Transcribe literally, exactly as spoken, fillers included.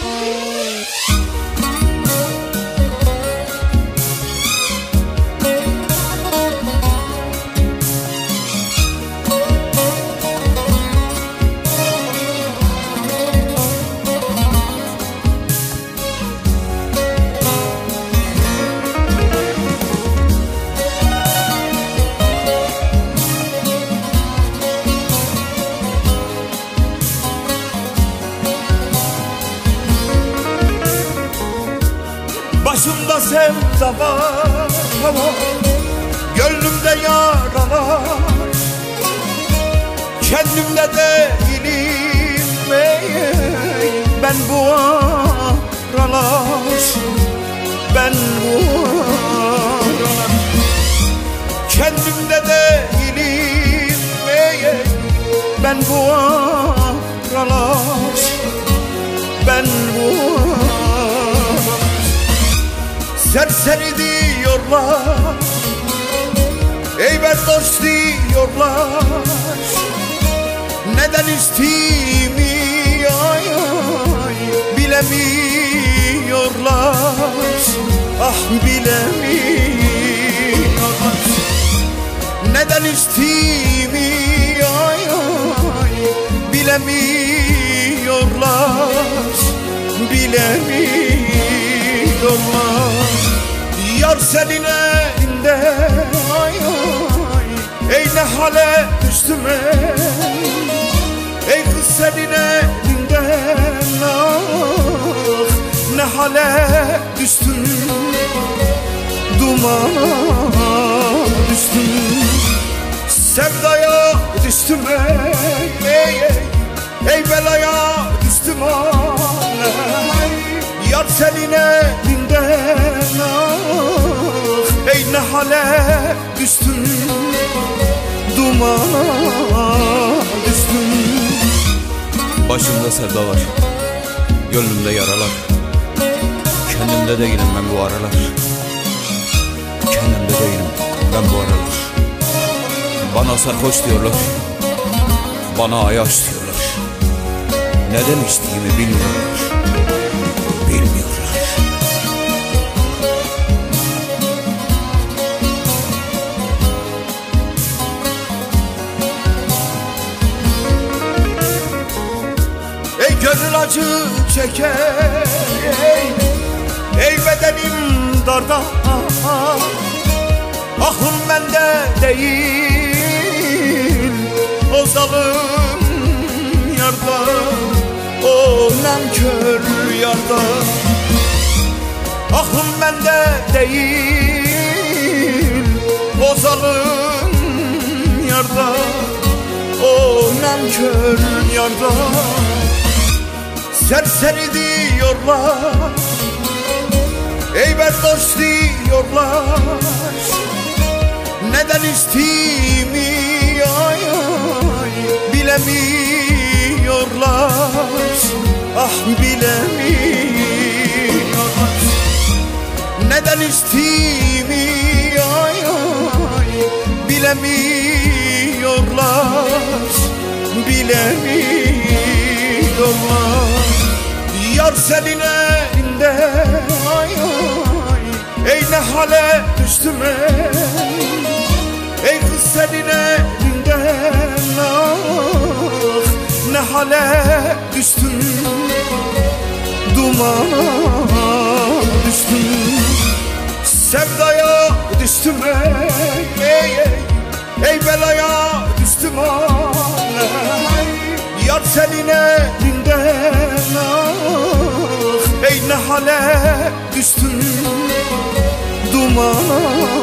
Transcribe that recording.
Başımda sevda var ama gönlümde yaralar. Kendimde değilim ey, ben bu aralar, ben bu aralar. Kendimde değilim ey, ben bu aralar, ben bu aralar. Serseri diyorlar, ey berdoş diyorlar. Neden içtiğimi ay ay bilemiyorlar. Ah bilemiyorlar. Neden içtiğimi ay ay bilemiyorlar. Bilemiyorlar. Yar senin elinde ay ay, ey ne hale düştüm ey. Ey kız senin elinden ah, ne hale düştüm. Dumana düştüm, sevdaya düştüm ey, ey, ey. Ey belaya düştüm ay. Yar senin elinden ah, ey ne hale düştüm. Dumana düştüm. Başımda sevda var, gönlümde yaralar. Kendimde değilim ben bu aralar. Kendimde değilim ben bu aralar. Bana sarhoş diyorlar, bana ayaş diyorlar. Neden içtiğimi bilmiyorlar, bilmiyorlar. Ey gönül acı çeker, ey, ey bedenim darda. Aklım bende değil, o zalim yarda, o nankör yarda. Aklım bende değil, o zalim yarda, o nankör yarda. Serseri diyorlar, ey berdoş diyorlar. Neden içtiğimi ay ay bilemiyorlar. Ah bilemiyorlar. Neden içtiğimi ay ay bilemiyorlar. Bilemiyorlar. Yar senin elinde ay ay, ey ne hale düştüm ey. Ey kız senin elinden ah, ne hale düştüm. Dumana düştüm, sevdaya düştüm ey, ey, ey. Ey belaya düştüm ay. Yar senin elinden ah, ey ne hale düştüm. Dumana